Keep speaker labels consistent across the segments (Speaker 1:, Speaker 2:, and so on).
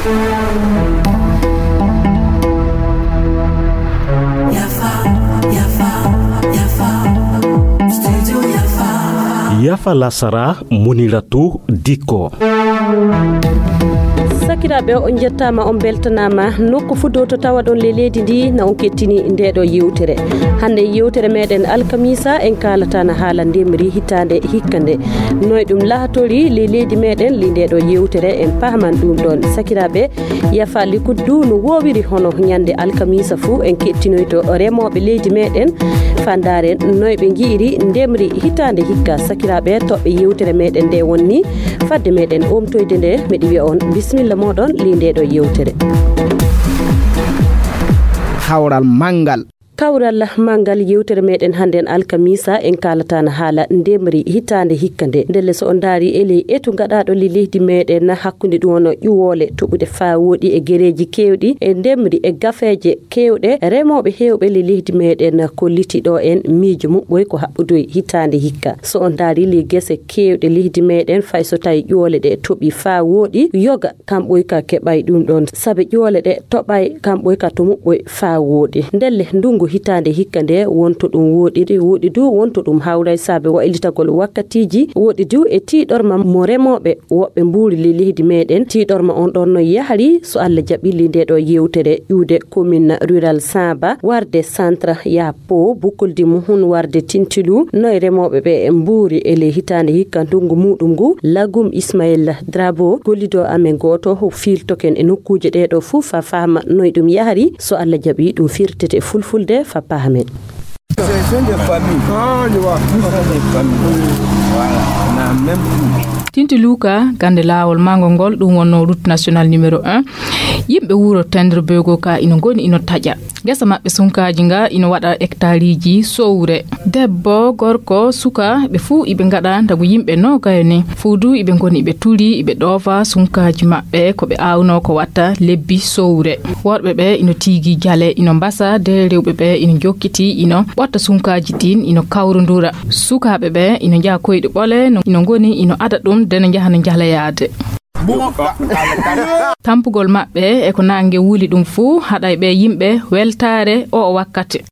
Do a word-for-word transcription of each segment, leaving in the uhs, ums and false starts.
Speaker 1: Yafa Lasara Muniratu Diko.
Speaker 2: Sakiraɓe on jettama on beltanama nokku fuddo to tawa don le leydi ndi na on kettini ndedo yewtere hande yewtere meden alkamisa en kalata na haala ndemri hitande hikkande noy dum lahatori le leydi meden li ndedo yewtere en pahman dum don sakiraɓe yafa likuddu no wowiri hono nyande alkamisa fu en kettinoyto remobe leydi meden fandare noy be giiri ndemri hitande hikka sakiraɓe tobbe yewtere meden de wonni fadde meden omtoyde nde medi wi on bismillah modon linde do yewtere
Speaker 3: hawral mangal
Speaker 2: kawral mangal yewtere meden handen alkamisa en kalata na hala ndemri hitande hikkande ndelle so on dari ele etu gadado li leydi meden na hakkunde dum wono yuwole tobude fa wodi e gereji kewdi e ndemri e gafeje kewde remobe hewbe li leydi meden ko litido en miijo mubboy ko habbudoy hitande hikka so on dari li gese kewde leydi meden fay so tay yuwole de tobi fa wodi yoga kamboy ka kebay dum don sabe yuwole de tobay kamboy ka to mubboy fa wodi ndelle ndungu hitande hikkande wonto dum wodiri wodi du wonto dum hawray sabe wa ilitagol wakkatiji wodi du e tidorma mo remobe wobbe mburi li leydi meden tidorma on don no yahari so Allah jabili de do yewtere yude commune rural Saba warde centre ya po bukuldi muhun warde tintilu no remobe be mburi ele hitande hikkandungu mudum gu lagum Ismail Drabo golido amen goto ho filtoken e nokkuje de do fu fa fama noy dum yahari so Allah jabi dum firtete fulfulde fa pahamen.
Speaker 4: C'est une famille. Ah, je vois. Voilà, on a même plus.
Speaker 5: Tinti Luka gande lawol mangongol dum wonno route nationale numéro un yimbe wuro tendre bego ka ino goni ino taja gesa mabbe sunkaaji nga ino wada hectariji sowre debbo gorko suka be fu ibe ngada tagu yimbe no kayoni fudu ibe goni ibe tuli ibe dova sunkaaji mabbe ko be awno ko watta lebbi sowre worbe be ino tigi jale ino mbasa de rewbe be ino jokkiti ino botta sunkaaji din ino kawrundura sukabe be ino ja koyde bole no ino goni ino ada dum den jahana jalayade tampugol mabbe e ko nange wuli dum fu haday be yimbe weltare o wakkati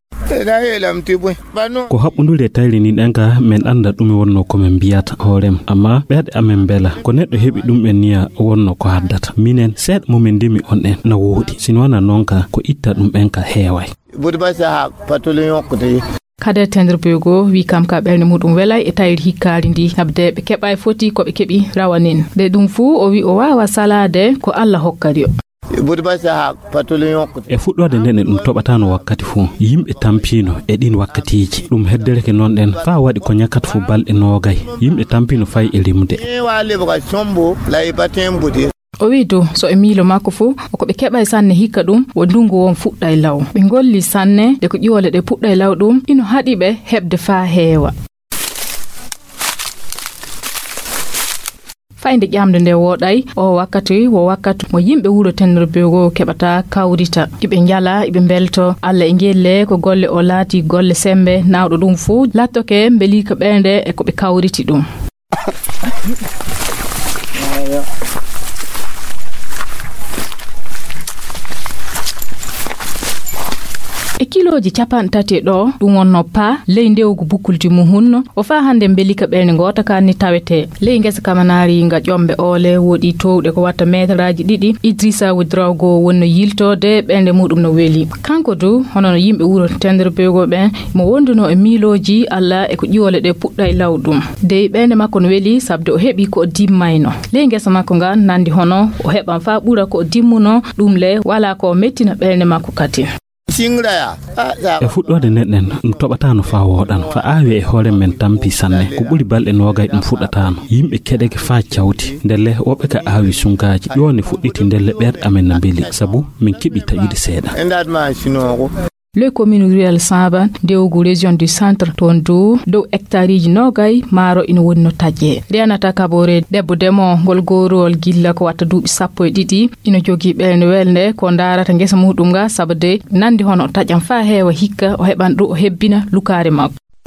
Speaker 1: ko habbundude tayri ni danka men anda dum wonno ko men biyata horem amma beede amen bela ko neddo hebi dum ben niya wonno ko haddata minen sed momen demi on en na wodi sinwana nonka ko itta dum ben ka heeway
Speaker 4: budi basa ha patulun yokkute
Speaker 5: kade tendre bego wi kam ka berne mudum welay e tayri hikkaari ndi habde be kebay foti ko be kebi rawanin de dum fu o wi o wawa salade ko Allah hokkari
Speaker 4: budi basa ha patulun yokkute
Speaker 1: e fuddode den dum tobatano wakkati fu yimbe tampino e din wakkatiji dum heddereke non den fa wadi ko nyakat fu balde nogay yimbe tampino fay e limde
Speaker 4: e wale baka sombo la e patem budi
Speaker 5: o wido so emilo makko fu ko be kebay sanne hikka dum wondungo won fudday law be golli sanne de ko jiwole de pudday law dum ino hadi be hebde fa heewa fainde jamde nde woday o wakkati wo wakkati mo yimbe wuro tenre bego kebata kawrita ibe njala ibe belto alla e ngelle ko golle o laati golle sembe nawdo dum fu lattoke mbeli ko bende e ko be kawriti dum e kiloji capan tati do dum wonno pa ley ndewgu bukulti mu hunno o fa hande belika berne ngota kanni tawete ley ngesa kamanari nga jombe ole wodi towde ko watta metraji didi Idrissa Ouedraogo wonno yiltode bende mudum no weli kanko du hono no yimbe wuro tendre bego be mo wonduno e miloji alla e ko jiwole de pudday lawdum de bende makko no weli sabde o hebi ko dimmayno ley ngesa makko nga nandi hono o heban fa bura ko dimmuno dum le wala ko mettina bende makko kati
Speaker 1: e fuddode nedden dum tobatano fa wodan fa awi e hore men tampi sanne ko buri balde nogay dum fuddatano yimbe kedeke fa ciawti ndelle wobbe ka awi sunkaaji yoni fudditi ndelle ber amen na beli sabu min kibi tayide seeda
Speaker 5: le commune rural Saba dewgu région du centre tondu do hectariji nogay maro ina wonno tajje renata kabore debbo demo gol gorol gilla ko watta duubi sappo e didi ina jogi belde welde ko darata ngesa mudum ga sabade nandi hono tajjam fa heewa hikka o heban do o hebbina lukare makko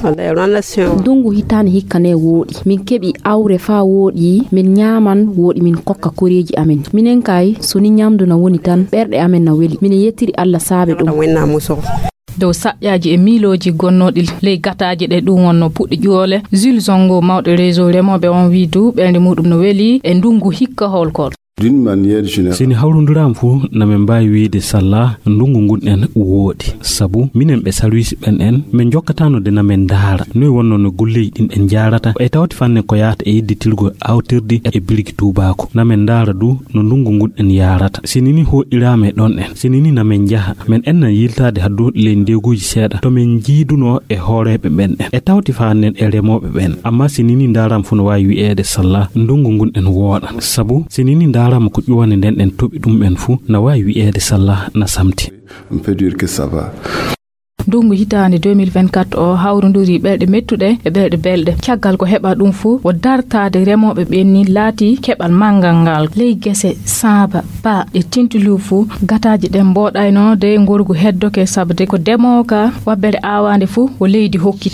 Speaker 6: dungu hitane hikkane woodi min kebi awre fa woodi min nyaman woodi min kokka koreji amen minen kay soni nyamdu na woni tan berde amen na weli min yettiri Allah saabe dum
Speaker 5: dow saƴƴaji e miloji gonnoɗi ley gataji ɗe ɗum wonno puɗɗi ƴoole Jules Zongo mawɗo réseau remoɓe on wi du ɓerde muɗum no weeli e ndungu hikka holkol
Speaker 7: d'une manière générale
Speaker 1: sini hawrundiram fu na men mbawi wiide salla ndungu ngunɗen woodi sabu minen ɓe service ɓen en min jokkatano de na men daara noy wonno no golleji ɗin en jarata e tawti fanne ko yaata e yidditilgo awtirdi e biliki tubako na men daara du no ndungu ngunɗen yarata sini ni hoɗirama e ɗon en sini ni na men jaha men enna yiltade haddu ley ndeguji seeɗa to men jiiduno e hooreɓe ɓen en e tawti fannen e remoɓe ɓen amma sini ni daram fu no wawi wi'ede salla ndungu ngunɗen wooɗan sabu sini ni darama ko ƴuwani nden en toɓi ɗum ɓen fu na wawi wi'ede sallah na samti
Speaker 7: on peut dire que ça va
Speaker 5: ndungu hitande deux mille vingt-quatre o hawrondiri ɓerɗe mettuɗe e ɓerɗe belɗe caggal ko heɓa ɗum fu o dartade remoɓe ɓenni laati keɓal mangal ngal ley gese saaba ba e tintulu fu gataji ɗen mboɗayno de gorgu heddoke sabde ko demowo ka wabbere awande fu o leydi hokki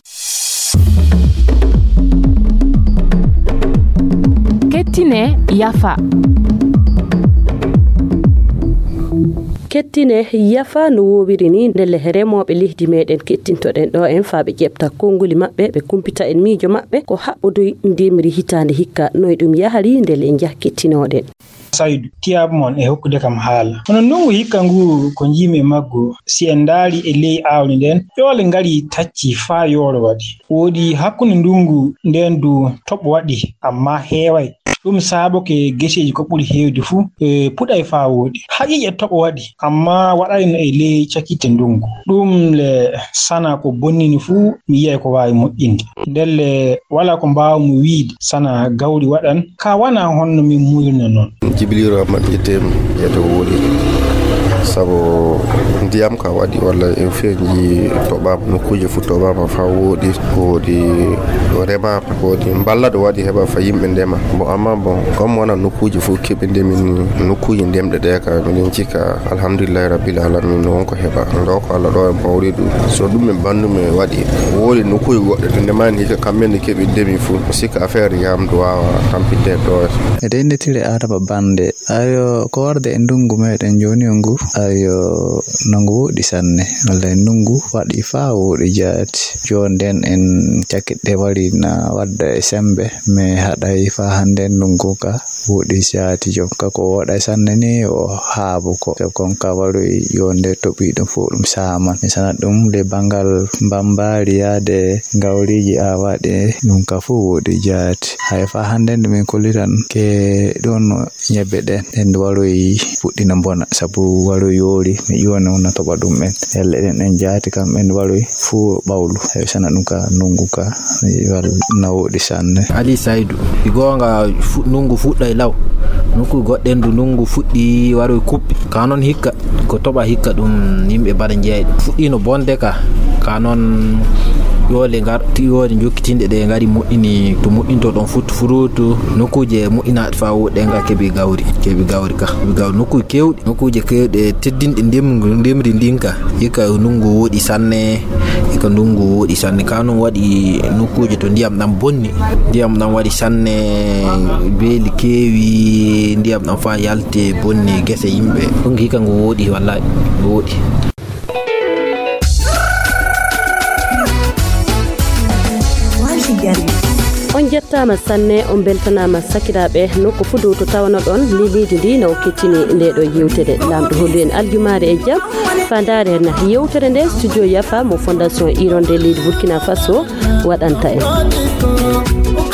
Speaker 6: kettine yafa
Speaker 2: kettine yafa no wowiri ni ndelle remoɓe leydi meɗen kettintoɗen ɗo en faaɓe ƴefta konnguli maɓɓe ɓe kumpita en miijo maɓɓe ko haɓɓodoy ndemri hitande hikka noy ɗum yahari ndelle en jah kettinoɗen
Speaker 8: Saydou tiyab mon e hokkude kam haala hono ndungu hikka ngu ko jimi maggo si en daari e ley awni nden ƴoole ngari tacci faa yooro waɗi woodi hakkunde ndungu nden du toɓo waɗi amma heeway ɗum saabo ke geseji ko ɓuri heewde fuu e puɗay faa woodi haƴiƴe toɓo waɗi amma waɗayno e ley cakkite ndungu ɗum le sana ko bonnini fuu mi yiyay ko waawi moƴƴinde ndelle wala ko mbawmu wiide sana gawri waɗan ka wana honno min muyno noon
Speaker 9: jibiliro maɓɓetem yeto woodi sabu ndiyam ka waɗi walla en feeji toɓama nokkuje fu toɓama fa woodi woodi remama woodi mballa ɗo waɗi heɓa fa yimɓe ndema bon amma bon comme wona nokkuje fof keɓe ndemin nokkuje ndemɗe ɗe ka miɗen cikka alhamdulillahi rabbil alamin no wonko heɓa ndo ko Allah ɗo en pawri ɗum so ɗum e bandume waɗi woodi nokkuje goɗɗe to ndemani hikka kamɓe nde keɓe ndemi fu sikka affaire yamdu wawa tampinde ɗo
Speaker 10: e dendetire adama bande ayo ko warde e ndungu meɗen joni o ngu ayo nangu woɗi sanne walla ndungu waɗi faa woɗi jaati joni nden en cakkiɗɗe wari na wadda e sembe mais haɗay faa hande ndungu ka woɗi jaati jonka ko woɗay sanne ni o haabu ko konka waroy yonde toɓi ɗum fo ɗum saman mi sanat ɗum le bangal mbambari yaade gawriji awaɗe ɗum ka fo woɗi jaati hay faa hande nde min kollitan ke ɗon ñebbe ɗen en waroy fuɗɗina bona sabu waroy yoori mi ƴiwano na toɓa ɗum en elle ɗen en jaati kam en waroy fuu ɓawlu hay sana ɗum ka ndungu ka wal na woɗi sanne
Speaker 11: Ali Saydou igonga ndungu fuɗɗa e law nokku goɗɗen ndu ndungu fuɗɗi waroy kuɓɓi ka noon hikka ko toɓa hikka ɗum yimɓe mbaɗa jeeyɗe fuɗɗino bonde ka ka noon yoole ngarti yoole jokkitinde ɗe ngari moƴƴini to moƴƴinto ɗon fut furutu nokkuje moƴƴinaɗe fa woɗɗe nga keɓi gawri keɓi gawri ka keɓi gawri nokkuje kewɗi nokkuje kewɗe teddinɗe ndemri ndemri ndinka hikka ndungu woɗi sanne hikka ndungu woɗi sanne ka noon waɗi nokkuje to ndiyam ɗam bonni ndiyam ɗam waɗi sanne beeli keewi ndiyam ɗam fa yalte bonni gese yimɓe ɗum hikka ngu woɗi wallahi ngu woɗi
Speaker 2: on jettama sanne on beltanama sakiraɓe nokku fu dow to tawano ɗon lilidi ndi no kettini nde ɗo yewtere lamɗo hollu en aljumare e jaam fa ndaare hen yewtere nde studio yafa mo fondation ironde leydi Burkina Faso waɗanta en